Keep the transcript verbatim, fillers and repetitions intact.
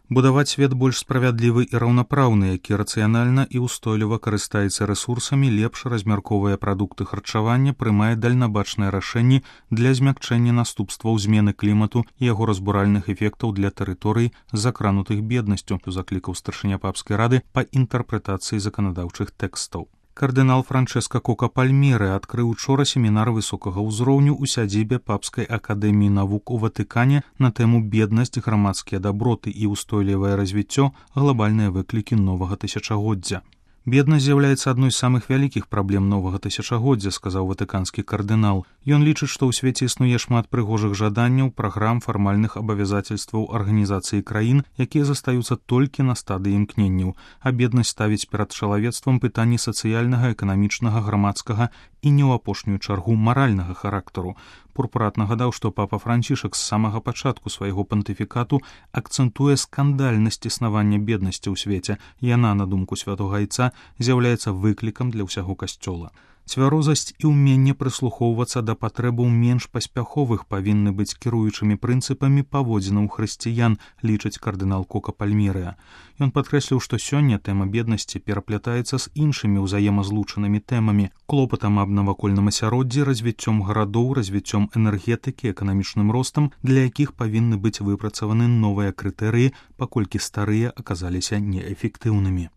Будаваць свет больш справядлівы і раўнапраўны, які рацыянальна і ўстойліва карыстаецца рэсурсамі, лепш размяркоўвае прадукты харчавання, прымае дальнабачныя рашэнні для змякчэння наступстваў змены клімату і яго разбуральных эфектаў для тэрыторый, закранутых беднасцю, заклікаў старшыня папскай рады па інтэрпрэтацыі заканадаўчых тэкстаў. Кардынал Франчэска Кока Пальмеры адкрыў учора семінар высокага ўзроўню ў сядзібе Папскай акадэміі навук у Ватыкане на тэму «Беднасць, грамадскія даброты і ўстойлівае развіццё. Глобальныя выклікі новага тысячагоддзя». Беднасць з'яўляецца адной з самых вялікіх праблем новага тысячагоддзя, сказаў ватыканскі кардынал. Ён лічыць, што ў свеце існуе шмат прыгожых жаданняў, праграм, фармальных абавязацельстваў арганізацыі краін, якія застаюцца толькі на стадыі імкненняў, а беднасць ставіць перад чалавецтвам пытанні сацыяльнага, эканамічнага, грамадскага і не ў апошнюю чаргу маральнага характару. Пурпурат нагадаў, што папа Францішак з самага пачатку свайго пантыфікату акцэнтуе скандальнасць існавання беднасці ў свеце. Яна, на думку святога айца, з'яўляецца выклікам для ўсяго касцёла. Цвярозасць і ўменне прыслухоўвацца да патрэбаў менш паспяховых павінны быць кіруючымі прынцыпамі паводзінаў хрысціян, лічыць кардынал Кока Пальмерыя. Ён падкрэсліў, што сёння тэма беднасці пераплятаецца з іншымі ўзаемазлучанымі тэмамі, клопатам аб навакольным асяроддзі, развіццём гарадоў, развіццём энергетыкі, эканамічным ростам, для якіх павінны быць выпрацаваны новыя крытэрыі, паколькі старыя аказаліся неэфектыўнымі.